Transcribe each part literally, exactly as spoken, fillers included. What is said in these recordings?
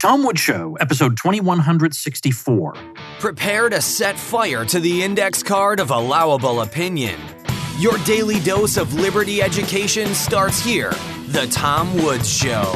Tom Woods Show, episode twenty-one sixty-four. Prepare to set fire to the index card of allowable opinion. Your daily dose of liberty education starts here. The Tom Woods Show.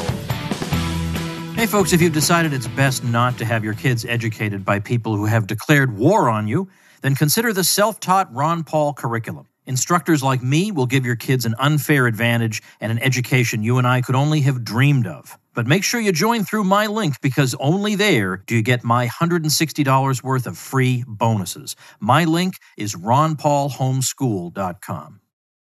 Hey folks, if you've decided it's best not to have your kids educated by people who have declared war on you, then consider the self-taught Ron Paul curriculum. Instructors like me will give your kids an unfair advantage and an education you and I could only have dreamed of. But make sure you join through my link, because only there do you get my one hundred sixty dollars worth of free bonuses. My link is ron paul homeschool dot com.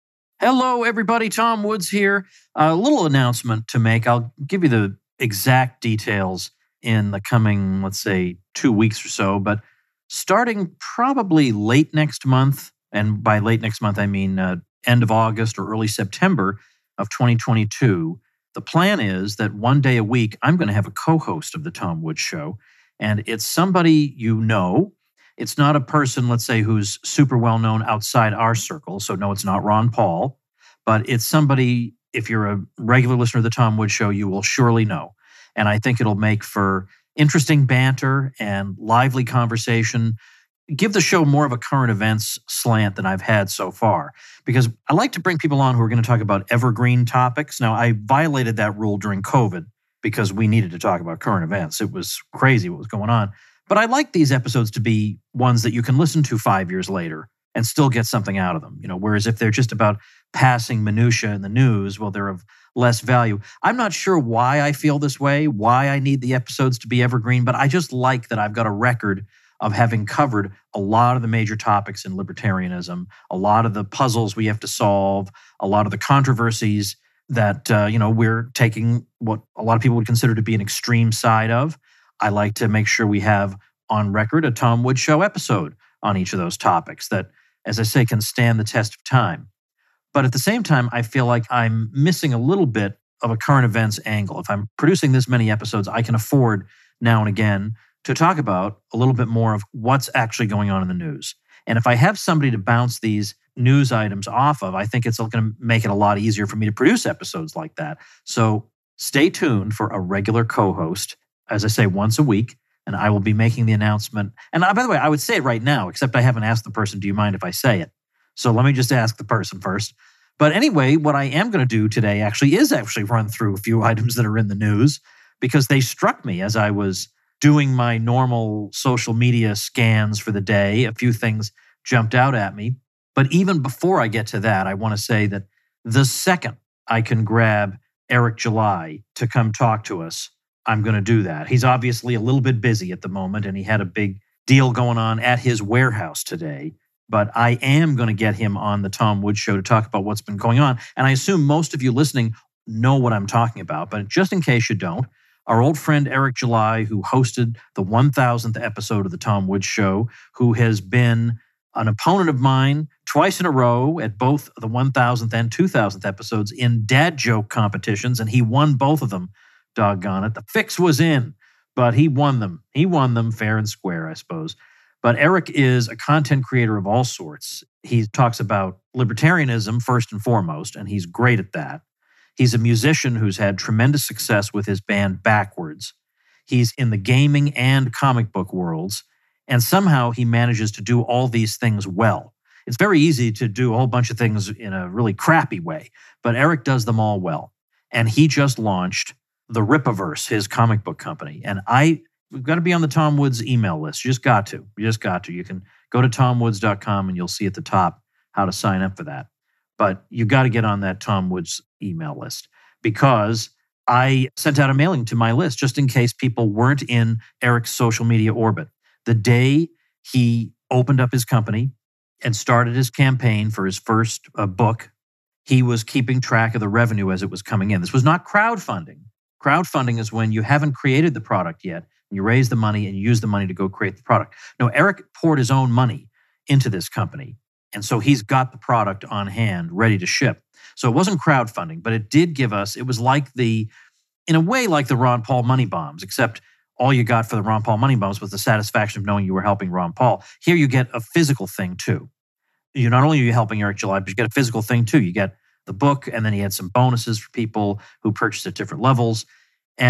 Hello, everybody. Tom Woods here. A little announcement to make. I'll give you the exact details in the coming, let's say, two weeks or so. But starting probably late next month, and by late next month, I mean uh, end of August or early September of twenty twenty-two, the plan is that one day a week, I'm going to have a co-host of the Tom Woods Show, and it's somebody you know. It's not a person, let's say, who's super well-known outside our circle, so no, it's not Ron Paul, but it's somebody, if you're a regular listener of the Tom Woods Show, you will surely know. And I think it'll make for interesting banter and lively conversation. Give the show more of a current events slant than I've had so far, because I like to bring people on who are going to talk about evergreen topics. Now, I violated that rule during COVID because we needed to talk about current events. It was crazy what was going on. But I like these episodes to be ones that you can listen to five years later and still get something out of them. You know, whereas if they're just about passing minutia in the news, well, they're of less value. I'm not sure why I feel this way, why I need the episodes to be evergreen, but I just like that I've got a record of having covered a lot of the major topics in libertarianism, a lot of the puzzles we have to solve, a lot of the controversies that, uh, you know, we're taking what a lot of people would consider to be an extreme side of. I like to make sure we have on record a Tom Woods Show episode on each of those topics that, as I say, can stand the test of time. But at the same time, I feel like I'm missing a little bit of a current events angle. If I'm producing this many episodes, I can afford now and again to talk about a little bit more of what's actually going on in the news. And if I have somebody to bounce these news items off of, I think it's going to make it a lot easier for me to produce episodes like that. So stay tuned for a regular co-host, as I say, once a week, and I will be making the announcement. And by the way, I would say it right now, except I haven't asked the person, do you mind if I say it? So let me just ask the person first. But anyway, what I am going to do today actually is actually run through a few items that are in the news, because they struck me as I was doing my normal social media scans for the day. A few things jumped out at me. But even before I get to that, I want to say that the second I can grab Eric July to come talk to us, I'm going to do that. He's obviously a little bit busy at the moment, and he had a big deal going on at his warehouse today. But I am going to get him on the Tom Woods Show to talk about what's been going on. And I assume most of you listening know what I'm talking about. But just in case you don't, our old friend Eric July, who hosted the one thousandth episode of the Tom Woods Show, who has been an opponent of mine twice in a row at both the one thousandth and two thousandth episodes in dad joke competitions, and he won both of them, doggone it. The fix was in, but he won them. He won them fair and square, I suppose. But Eric is a content creator of all sorts. He talks about libertarianism first and foremost, and he's great at that. He's a musician who's had tremendous success with his band Backwards. He's in the gaming and comic book worlds, and somehow he manages to do all these things well. It's very easy to do a whole bunch of things in a really crappy way, but Eric does them all well. And he just launched the Rippaverse, his comic book company. And I, we've got to be on the Tom Woods email list. You just got to. You just got to. You can go to tom woods dot com and you'll see at the top how to sign up for that. But you got to get on that Tom Woods email list, because I sent out a mailing to my list just in case people weren't in Eric's social media orbit. The day he opened up his company and started his campaign for his first uh, book, he was keeping track of the revenue as it was coming in. This was not crowdfunding. Crowdfunding is when you haven't created the product yet, and you raise the money and you use the money to go create the product. No, Eric poured his own money into this company. And so he's got the product on hand, ready to ship. So it wasn't crowdfunding, but it did give us, it was like the, in a way like the Ron Paul money bombs, except all you got for the Ron Paul money bombs was the satisfaction of knowing you were helping Ron Paul. Here you get a physical thing too. You not only are you helping Eric July, but you get a physical thing too. You get the book, and then he had some bonuses for people who purchased at different levels. And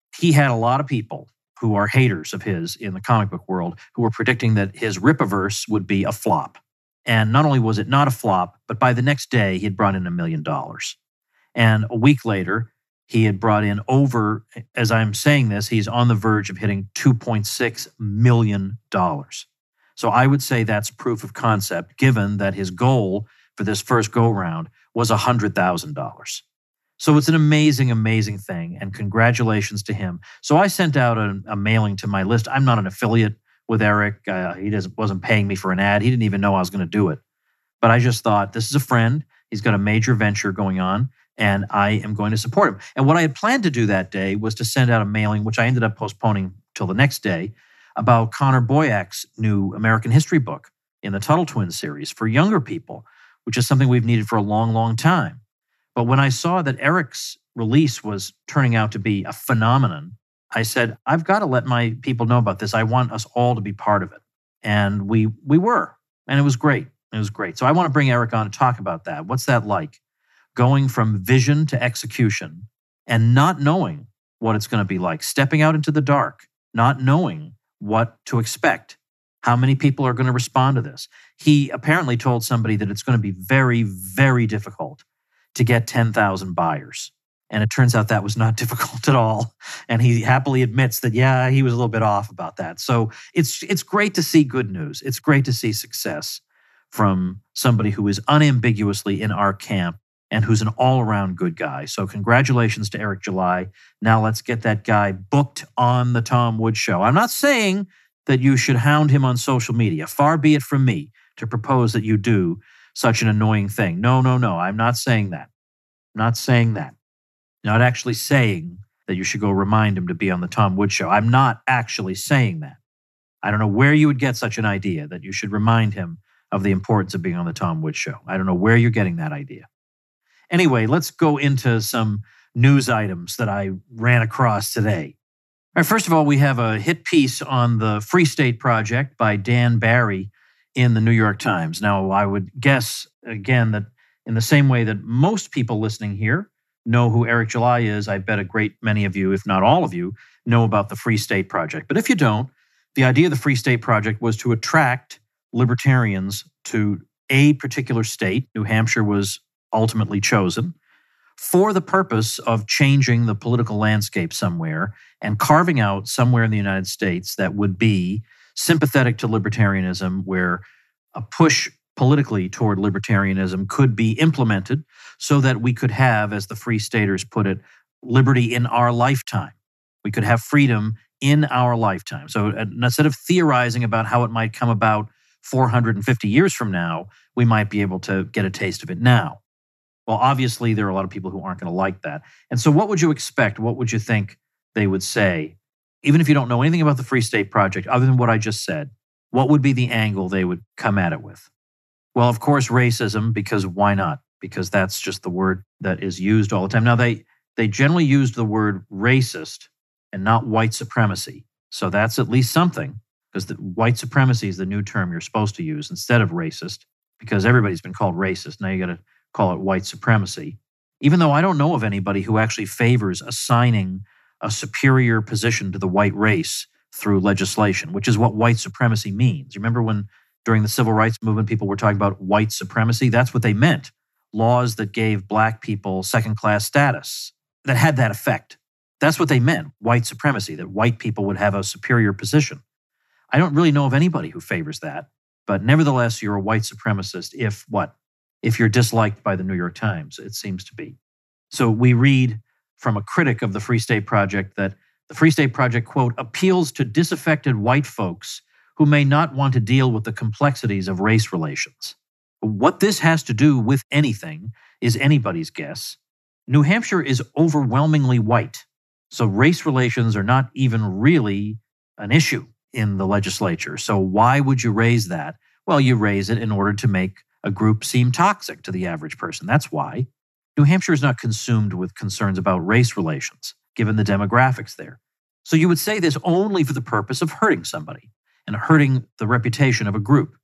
he had a lot of people who are haters of his in the comic book world who were predicting that his Rippaverse would be a flop. And not only was it not a flop, but by the next day, he had brought in a million dollars. And a week later, he had brought in over, as I'm saying this, he's on the verge of hitting two point six million dollars. So I would say that's proof of concept, given that his goal for this first go-round was one hundred thousand dollars. So it's an amazing, amazing thing, and congratulations to him. So I sent out a, a mailing to my list. I'm not an affiliate with Eric. Uh, he doesn't, wasn't paying me for an ad. He didn't even know I was going to do it. But I just thought, this is a friend. He's got a major venture going on, and I am going to support him. And what I had planned to do that day was to send out a mailing, which I ended up postponing till the next day, about Connor Boyak's new American history book in the Tuttle Twins series for younger people, which is something we've needed for a long, long time. But when I saw that Eric's release was turning out to be a phenomenon, I said, I've got to let my people know about this. I want us all to be part of it. And we we were, and it was great. It was great. So I want to bring Eric on to talk about that. What's that like? Going from vision to execution and not knowing what it's going to be like, stepping out into the dark, not knowing what to expect, how many people are going to respond to this. He apparently told somebody that it's going to be very, very difficult to get ten thousand buyers. And it turns out that was not difficult at all. And he happily admits that, yeah, he was a little bit off about that. So it's it's great to see good news. It's great to see success from somebody who is unambiguously in our camp and who's an all-around good guy. So congratulations to Eric July. Now let's get that guy booked on the Tom Woods Show. I'm not saying that you should hound him on social media. Far be it from me to propose that you do such an annoying thing. No, no, no. I'm not saying that. I'm not saying that. Not actually saying that you should go remind him to be on the Tom Woods Show. I'm not actually saying that. I don't know where you would get such an idea that you should remind him of the importance of being on the Tom Woods Show. I don't know where you're getting that idea. Anyway, let's go into some news items that I ran across today. All right, first of all, we have a hit piece on the Free State Project by Dan Barry in the New York Times. Now, I would guess, again, that in the same way that most people listening here know who Eric July is, I bet a great many of you, if not all of you, know about the Free State Project. But if you don't, the idea of the Free State Project was to attract libertarians to a particular state. New Hampshire was ultimately chosen for the purpose of changing the political landscape somewhere and carving out somewhere in the United States that would be sympathetic to libertarianism, where a push politically toward libertarianism could be implemented so that we could have, as the Free Staters put it, liberty in our lifetime. We could have freedom in our lifetime. So instead of theorizing about how it might come about four hundred fifty years from now, we might be able to get a taste of it now. Well, obviously, there are a lot of people who aren't going to like that. And so what would you expect? What would you think they would say? Even if you don't know anything about the Free State Project, other than what I just said, what would be the angle they would come at it with? Well, of course, racism, because why not? Because that's just the word that is used all the time. Now, they they generally used the word racist and not white supremacy. So that's at least something, because the white supremacy is the new term you're supposed to use instead of racist, because everybody's been called racist. Now you got to call it white supremacy. Even though I don't know of anybody who actually favors assigning a superior position to the white race through legislation, which is what white supremacy means. You remember when during the civil rights movement, people were talking about white supremacy? That's what they meant. Laws that gave black people second-class status that had that effect. That's what they meant, white supremacy, that white people would have a superior position. I don't really know of anybody who favors that, but nevertheless, you're a white supremacist if what? If you're disliked by the New York Times, it seems to be. So we read from a critic of the Free State Project that the Free State Project, quote, appeals to disaffected white folks who may not want to deal with the complexities of race relations. What this has to do with anything is anybody's guess. New Hampshire is overwhelmingly white, so race relations are not even really an issue in the legislature. So why would you raise that? Well, you raise it in order to make a group seem toxic to the average person. That's why. New Hampshire is not consumed with concerns about race relations, given the demographics there. So you would say this only for the purpose of hurting somebody and hurting the reputation of a group.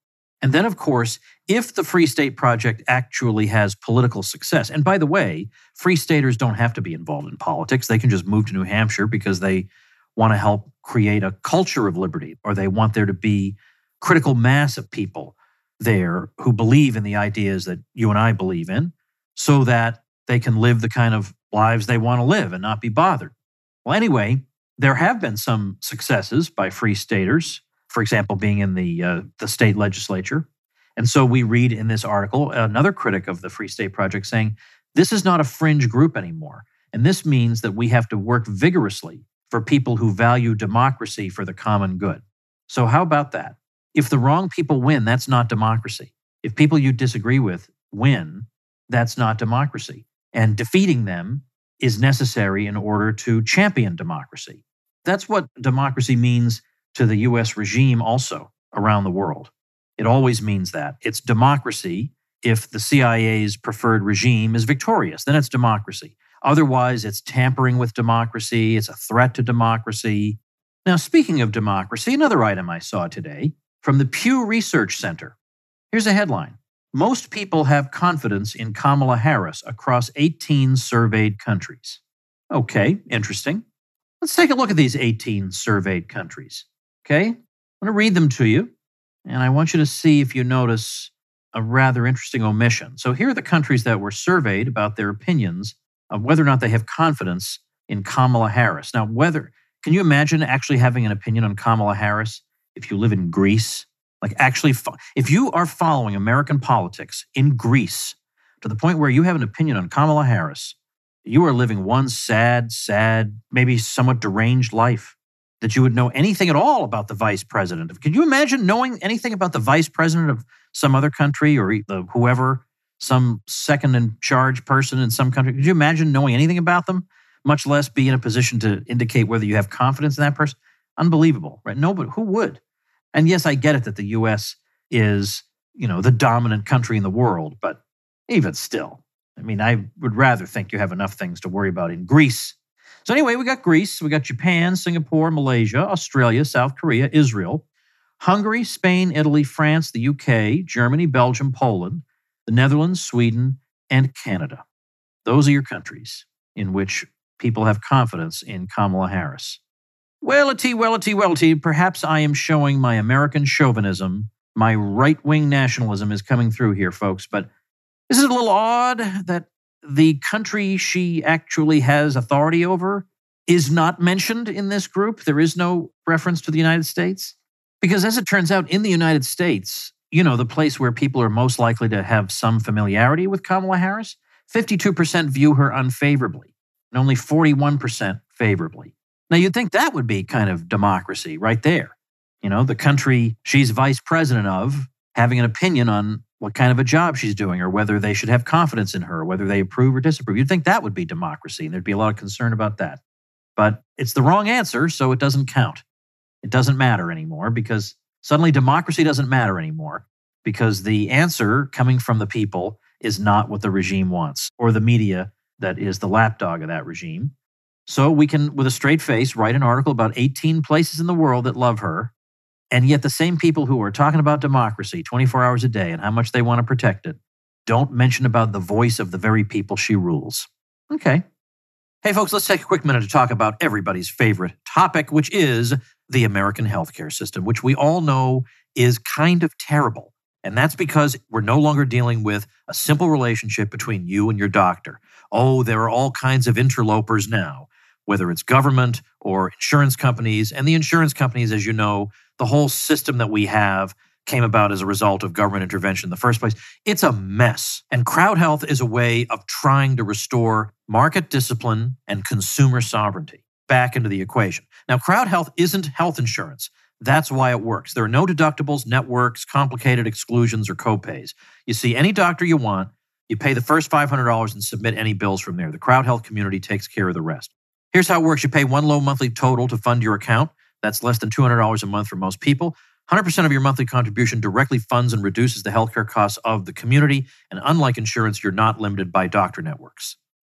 And then, of course, if the Free State Project actually has political success, and by the way, Free Staters don't have to be involved in politics. They can just move to New Hampshire because they want to help create a culture of liberty, or they want there to be critical mass of people there who believe in the ideas that you and I believe in, so that they can live the kind of lives they want to live and not be bothered. Well, anyway, there have been some successes by Free Staters, for example, being in the uh, the state legislature. And so we read in this article another critic of the Free State Project saying, this is not a fringe group anymore. And this means that we have to work vigorously for people who value democracy for the common good. So how about that? If the wrong people win, that's not democracy. If people you disagree with win, that's not democracy. And defeating them is necessary in order to champion democracy. That's what democracy means to the U S regime also around the world. It always means that. It's democracy if the C I A's preferred regime is victorious, then it's democracy. Otherwise, it's tampering with democracy, it's a threat to democracy. Now, speaking of democracy, another item I saw today from the Pew Research Center. Here's a headline. Most people have confidence in Kamala Harris across eighteen surveyed countries. Okay, interesting. Let's take a look at these eighteen surveyed countries. Okay, I'm going to read them to you, and I want you to see if you notice a rather interesting omission. So here are the countries that were surveyed about their opinions of whether or not they have confidence in Kamala Harris. Now, whether, can you imagine actually having an opinion on Kamala Harris if you live in Greece? Like actually, fo- if you are following American politics in Greece to the point where you have an opinion on Kamala Harris, you are living one sad, sad, maybe somewhat deranged life. That you would know anything at all about the vice president of. Can you imagine knowing anything about the vice president of some other country or the whoever, some second in charge person in some country? Could you imagine knowing anything about them, much less be in a position to indicate whether you have confidence in that person? Unbelievable, right? Nobody, who would? And yes, I get it that the U S is, you know, the dominant country in the world, but even still, I mean, I would rather think you have enough things to worry about in Greece. So anyway, we got Greece, we got Japan, Singapore, Malaysia, Australia, South Korea, Israel, Hungary, Spain, Italy, France, the U K, Germany, Belgium, Poland, the Netherlands, Sweden, and Canada. Those are your countries in which people have confidence in Kamala Harris. Well-a-tea, well-a-tea, well-a-tea, perhaps I am showing my American chauvinism, my right-wing nationalism is coming through here, folks, but isn't it a little odd that the country she actually has authority over is not mentioned in this group? There is no reference to the United States? Because as it turns out, in the United States, you know, the place where people are most likely to have some familiarity with Kamala Harris, fifty-two percent view her unfavorably, and only forty-one percent favorably. Now, you'd think that would be kind of democracy right there. You know, the country she's vice president of having an opinion on what kind of a job she's doing or whether they should have confidence in her, whether they approve or disapprove. You'd think that would be democracy, and there'd be a lot of concern about that. But it's the wrong answer, so it doesn't count. It doesn't matter anymore because suddenly democracy doesn't matter anymore because the answer coming from the people is not what the regime wants or the media that is the lapdog of that regime. So we can, with a straight face, write an article about eighteen places in the world that love her. And yet the same people who are talking about democracy twenty-four hours a day and how much they want to protect it don't mention about the voice of the very people she rules. Okay. Hey, folks, let's take a quick minute to talk about everybody's favorite topic, which is the American healthcare system, which we all know is kind of terrible. And that's because we're no longer dealing with a simple relationship between you and your doctor. Oh, there are all kinds of interlopers now, whether it's government or insurance companies. And the insurance companies, as you know, the whole system that we have came about as a result of government intervention in the first place. It's a mess. And Crowd Health is a way of trying to restore market discipline and consumer sovereignty back into the equation. Now, Crowd Health isn't health insurance. That's why it works. There are no deductibles, networks, complicated exclusions, or copays. You see any doctor you want, you pay the first five hundred dollars and submit any bills from there. The Crowd Health community takes care of the rest. Here's how it works. You pay one low monthly total to fund your account. That's less than two hundred dollars a month for most people. one hundred percent of your monthly contribution directly funds and reduces the healthcare costs of the community. And unlike insurance, you're not limited by doctor networks.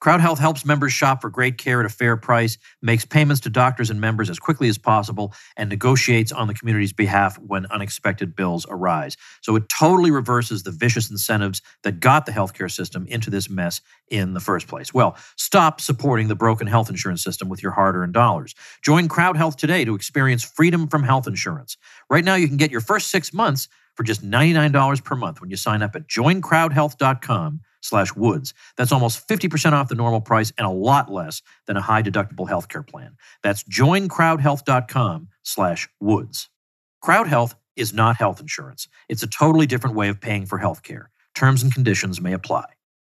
CrowdHealth helps members shop for great care at a fair price, makes payments to doctors and members as quickly as possible, and negotiates on the community's behalf when unexpected bills arise. So it totally reverses the vicious incentives that got the healthcare system into this mess in the first place. Well, stop supporting the broken health insurance system with your hard-earned dollars. Join CrowdHealth today to experience freedom from health insurance. Right now, you can get your first six months for just ninety-nine dollars per month when you sign up at join crowd health dot com slash woods. That's almost fifty percent off the normal price and a lot less than a high-deductible healthcare plan. That's join crowd health dot com slash woods. CrowdHealth is not health insurance. It's a totally different way of paying for healthcare. Terms and conditions may apply.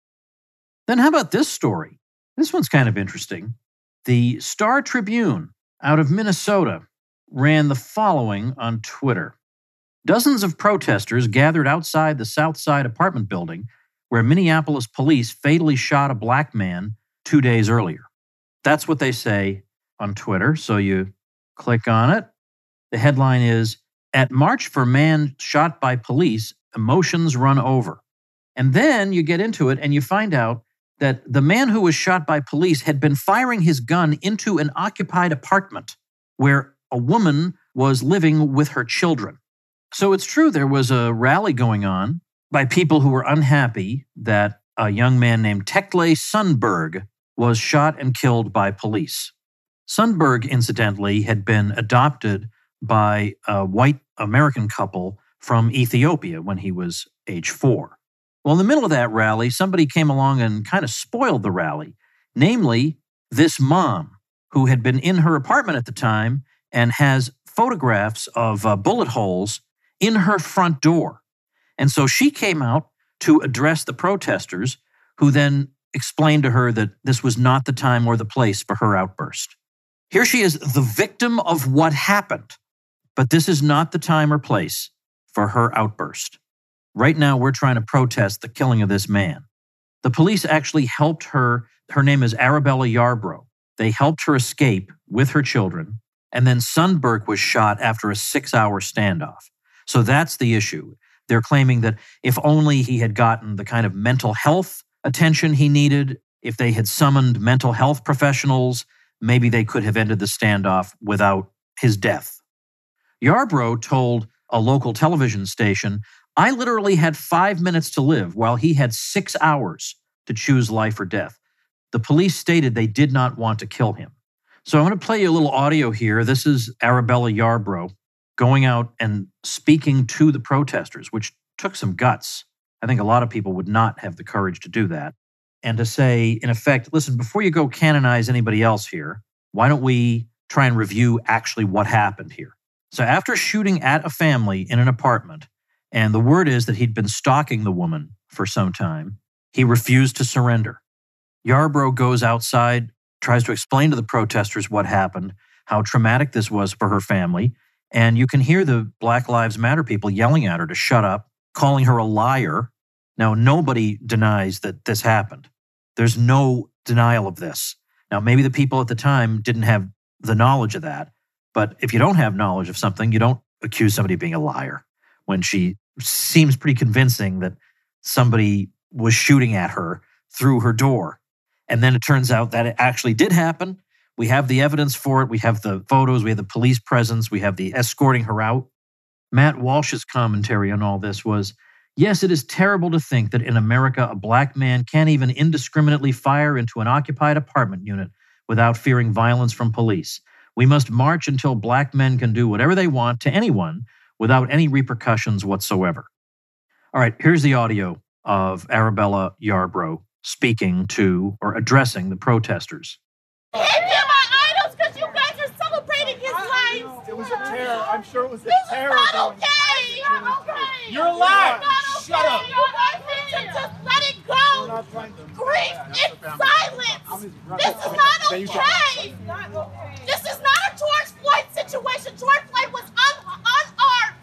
Then how about this story? This one's kind of interesting. The Star Tribune out of Minnesota ran the following on Twitter. Dozens of protesters gathered outside the Southside apartment building where Minneapolis police fatally shot a black man two days earlier. That's what they say on Twitter, so you click on it. The headline is, "At March for Man Shot by Police, Emotions Run Over." And then you get into it and you find out that the man who was shot by police had been firing his gun into an occupied apartment where a woman was living with her children. So it's true there was a rally going on by people who were unhappy that a young man named Tekle Sundberg was shot and killed by police. Sundberg, incidentally, had been adopted by a white American couple from Ethiopia when he was age four. Well, in the middle of that rally, somebody came along and kind of spoiled the rally, namely this mom who had been in her apartment at the time and has photographs of uh, bullet holes in her front door. And so she came out to address the protesters, who then explained to her that this was not the time or the place for her outburst. Here she is, the victim of what happened, but this is not the time or place for her outburst. Right now, we're trying to protest the killing of this man. The police actually helped her. Her name is Arabella Yarbrough. They helped her escape with her children, and then Sundberg was shot after a six-hour standoff. So that's the issue. They're claiming that if only he had gotten the kind of mental health attention he needed, if they had summoned mental health professionals, maybe they could have ended the standoff without his death. Yarbrough told a local television station, "I literally had five minutes to live while he had six hours to choose life or death." The police stated they did not want to kill him. So I'm going to play you a little audio here. This is Arabella Yarbrough going out and speaking to the protesters, which took some guts. I think a lot of people would not have the courage to do that. And to say, in effect, listen, before you go canonize anybody else here, why don't we try and review actually what happened here? So after shooting at a family in an apartment, and the word is that he'd been stalking the woman for some time, he refused to surrender. Yarbrough goes outside, tries to explain to the protesters what happened, how traumatic this was for her family, and you can hear the Black Lives Matter people yelling at her to shut up, calling her a liar. Now, nobody denies that this happened. There's no denial of this. Now, maybe the people at the time didn't have the knowledge of that, but if you don't have knowledge of something, you don't accuse somebody of being a liar when she seems pretty convincing that somebody was shooting at her through her door. And then it turns out that it actually did happen. We have the evidence for it. We have the photos. We have the police presence. We have the escorting her out. Matt Walsh's commentary on all this was, "Yes, it is terrible to think that in America, a black man can't even indiscriminately fire into an occupied apartment unit without fearing violence from police. We must march until black men can do whatever they want to anyone without any repercussions whatsoever." All right, here's the audio of Arabella Yarbrough speaking to or addressing the protesters. He hit my idols because you guys are celebrating his life. It was a terror. I'm sure it was a This terror. is not okay. Not okay. You're alive. Not okay. Shut up. You guys need to just let it We're go. not trying to- Grief in silence. This is not okay. This is not a George Floyd situation. George Floyd was un- unarmed.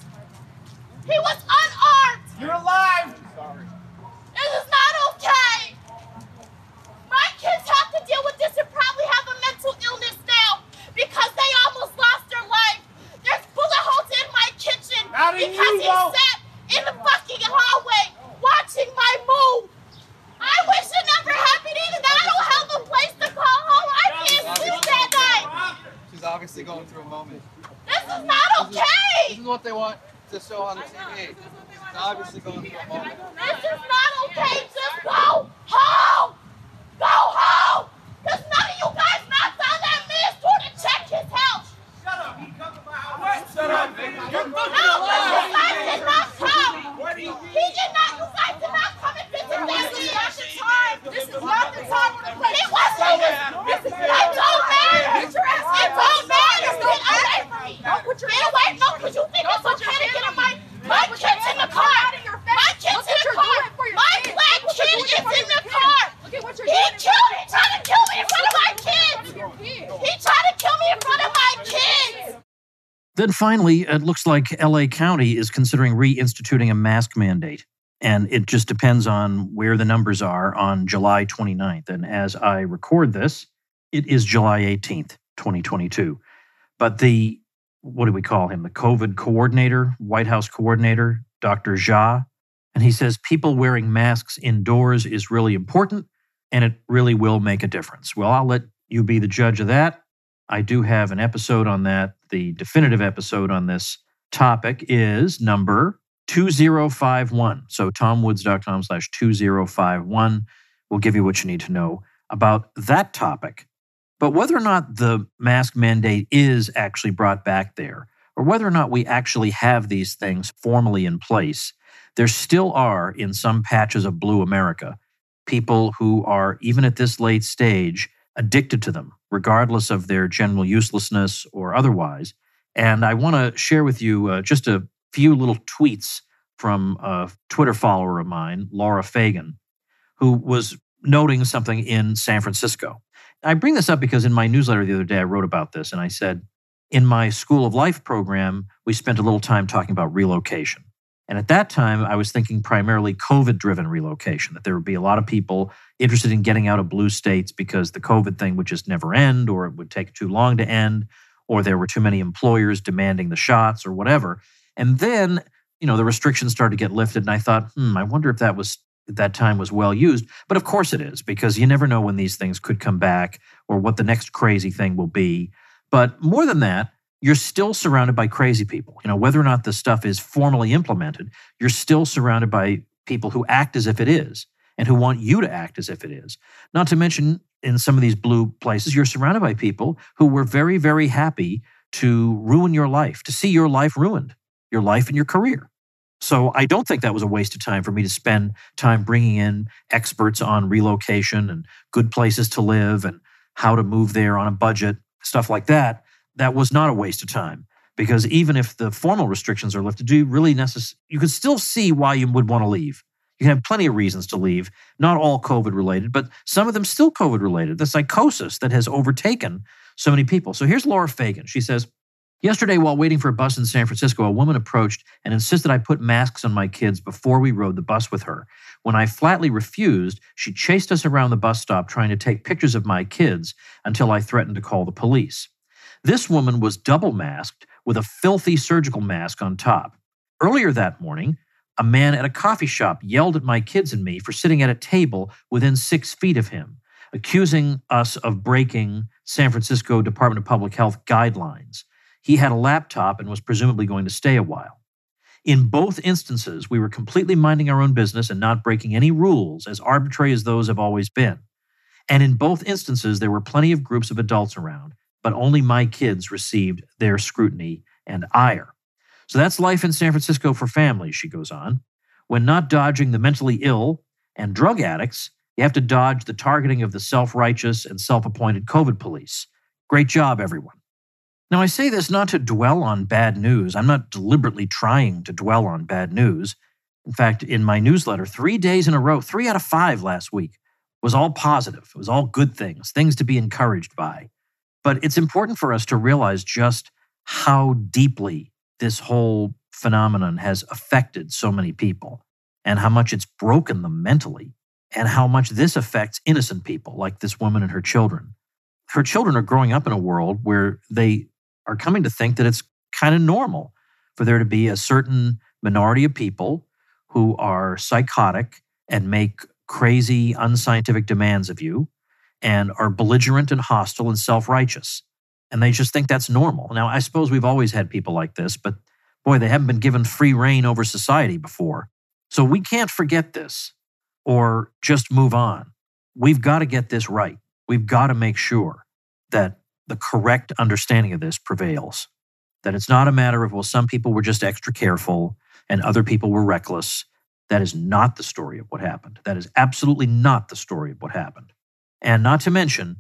He was unarmed. You're alive. Sorry. This is not okay. My kids have to deal with this and probably have a mental illness now because they almost lost their life. There's bullet holes in my kitchen How do you because he know? sat in the fucking hallway watching my move. I wish it never happened either. I don't have This is not okay. This is what they want to show on the T V. It's obviously going through a moment. This is not okay. Just go home. Go home. Because none of you guys knocked on that man's door to check his health. Shut up. He come to my house. What? Shut up, baby. You're No, but you guys did not come. He did not. You guys did not come and visit that man. This is not the time for the place. It wasn't. This is not don't matter. Get your ass. It don't matter. Get away from me. Get away. No, because you think it's okay to get in my my kid's in the car. My kid's in the car. My black kid is in the car. He killed. He tried to kill me in front of my kids. He tried to kill me in front of my kids. Then finally, it looks like L A County is considering reinstituting a mask mandate. And it just depends on where the numbers are on July twenty-ninth. And as I record this, it is July eighteenth, twenty twenty-two. But the, what do we call him? The COVID coordinator, White House coordinator, Doctor Jha. And he says people wearing masks indoors is really important and it really will make a difference. Well, I'll let you be the judge of that. I do have an episode on that. The definitive episode on this topic is number two zero five one. So tomwoods.com slash 2051 will give you what you need to know about that topic. But whether or not the mask mandate is actually brought back there, or whether or not we actually have these things formally in place, there still are, in some patches of blue America, people who are, even at this late stage, addicted to them, regardless of their general uselessness or otherwise. And I want to share with you uh, just a few little tweets from a Twitter follower of mine, Laura Fagan, who was noting something in San Francisco. I bring this up because in my newsletter the other day, I wrote about this, and I said, in my School of Life program, we spent a little time talking about relocation. And at that time, I was thinking primarily COVID-driven relocation, that there would be a lot of people interested in getting out of blue states because the COVID thing would just never end, or it would take too long to end, or there were too many employers demanding the shots or whatever. And then, you know, the restrictions started to get lifted, and I thought, hmm, I wonder if that was at that time was well used. But of course it is, because you never know when these things could come back or what the next crazy thing will be. But more than that, you're still surrounded by crazy people. You know, whether or not the stuff is formally implemented, you're still surrounded by people who act as if it is and who want you to act as if it is. Not to mention, in some of these blue places, you're surrounded by people who were very, very happy to ruin your life, to see your life ruined, your life and your career. So I don't think that was a waste of time for me to spend time bringing in experts on relocation and good places to live and how to move there on a budget, stuff like that. That was not a waste of time, because even if the formal restrictions are lifted, do you really necess- you can still see why you would want to leave. You can have plenty of reasons to leave, not all COVID related, but some of them still COVID related. The psychosis that has overtaken so many people. So here's Laura Fagan. She says, yesterday, while waiting for a bus in San Francisco, a woman approached and insisted I put masks on my kids before we rode the bus with her. When I flatly refused, she chased us around the bus stop trying to take pictures of my kids until I threatened to call the police. This woman was double masked with a filthy surgical mask on top. Earlier that morning, a man at a coffee shop yelled at my kids and me for sitting at a table within six feet of him, accusing us of breaking San Francisco Department of Public Health guidelines. He had a laptop and was presumably going to stay a while. In both instances, we were completely minding our own business and not breaking any rules, as arbitrary as those have always been. And in both instances, there were plenty of groups of adults around, but only my kids received their scrutiny and ire. So that's life in San Francisco for families, she goes on. When not dodging the mentally ill and drug addicts, you have to dodge the targeting of the self-righteous and self-appointed COVID police. Great job, everyone. Now, I say this not to dwell on bad news. I'm not deliberately trying to dwell on bad news. In fact, in my newsletter, three days in a row, three out of five last week, was all positive. It was all good things, things to be encouraged by. But it's important for us to realize just how deeply this whole phenomenon has affected so many people and how much it's broken them mentally and how much this affects innocent people like this woman and her children. Her children are growing up in a world where they are coming to think that it's kind of normal for there to be a certain minority of people who are psychotic and make crazy, unscientific demands of you and are belligerent and hostile and self-righteous. And they just think that's normal. Now, I suppose we've always had people like this, but boy, they haven't been given free reign over society before. So we can't forget this or just move on. We've got to get this right. We've got to make sure that the correct understanding of this prevails. That it's not a matter of, well, some people were just extra careful and other people were reckless. That is not the story of what happened. That is absolutely not the story of what happened. And not to mention,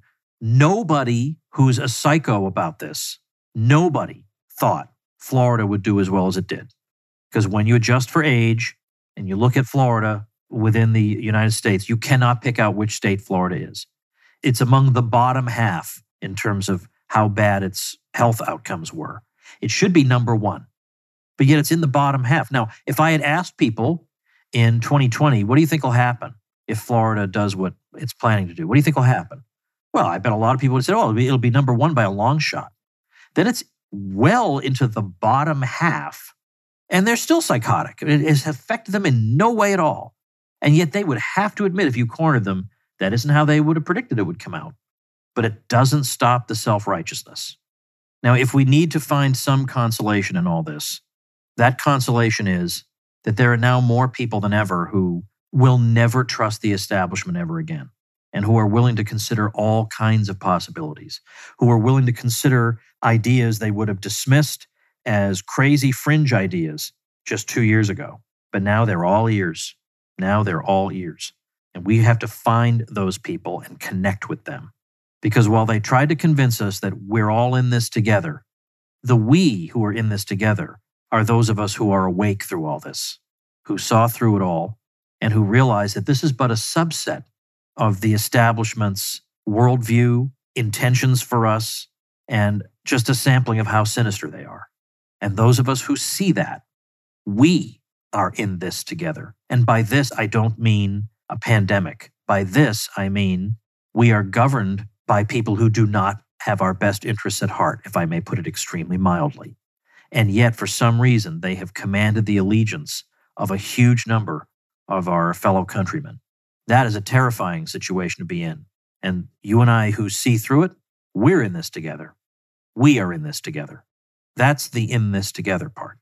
nobody who's a psycho about this, nobody thought Florida would do as well as it did. Because when you adjust for age and you look at Florida within the United States, you cannot pick out which state Florida is. It's among the bottom half in terms of how bad its health outcomes were. It should be number one, but yet it's in the bottom half. Now, if I had asked people in twenty twenty, what do you think will happen if Florida does what it's planning to do? What do you think will happen? Well, I bet a lot of people would say, oh, it'll be, it'll be number one by a long shot. Then it's well into the bottom half, and they're still psychotic. It has affected them in no way at all. And yet they would have to admit, if you cornered them, that isn't how they would have predicted it would come out. But it doesn't stop the self-righteousness. Now, if we need to find some consolation in all this, that consolation is that there are now more people than ever who will never trust the establishment ever again, and who are willing to consider all kinds of possibilities, who are willing to consider ideas they would have dismissed as crazy fringe ideas just two years ago. But now they're all ears. Now they're all ears. And we have to find those people and connect with them. Because while they tried to convince us that we're all in this together, the we who are in this together are those of us who are awake through all this, who saw through it all, and who realize that this is but a subset of the establishment's worldview, intentions for us, and just a sampling of how sinister they are. And those of us who see that, we are in this together. And by this, I don't mean a pandemic. By this, I mean we are governed by people who do not have our best interests at heart, if I may put it extremely mildly. And yet, for some reason, they have commanded the allegiance of a huge number of our fellow countrymen. That is a terrifying situation to be in. And you and I who see through it, we're in this together. We are in this together. That's the in this together part.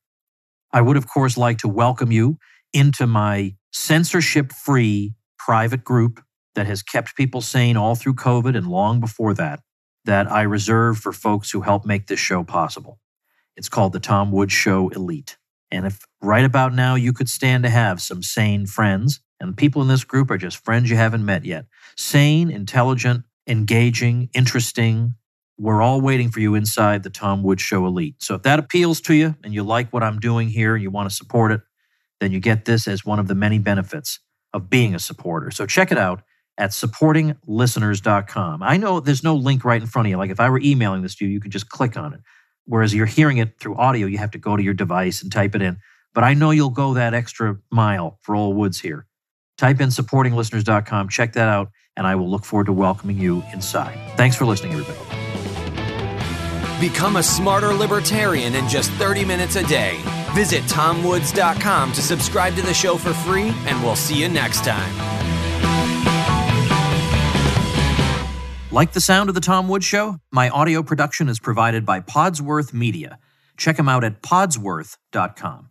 I would, of course, like to welcome you into my censorship-free private group that has kept people sane all through COVID and long before that, that I reserve for folks who help make this show possible. It's called the Tom Woods Show Elite. And if right about now you could stand to have some sane friends, and people in this group are just friends you haven't met yet, sane, intelligent, engaging, interesting, we're all waiting for you inside the Tom Woods Show Elite. So if that appeals to you and you like what I'm doing here and you want to support it, then you get this as one of the many benefits of being a supporter. So check it out at supporting listeners dot com. I know there's no link right in front of you. Like if I were emailing this to you, you could just click on it. Whereas you're hearing it through audio, you have to go to your device and type it in. But I know you'll go that extra mile for Old Woods here. Type in supporting listeners dot com, check that out, and I will look forward to welcoming you inside. Thanks for listening, everybody. Become a smarter libertarian in just thirty minutes a day. Visit tom woods dot com to subscribe to the show for free, and we'll see you next time. Like the sound of The Tom Woods Show? My audio production is provided by Podsworth Media. Check them out at podsworth dot com.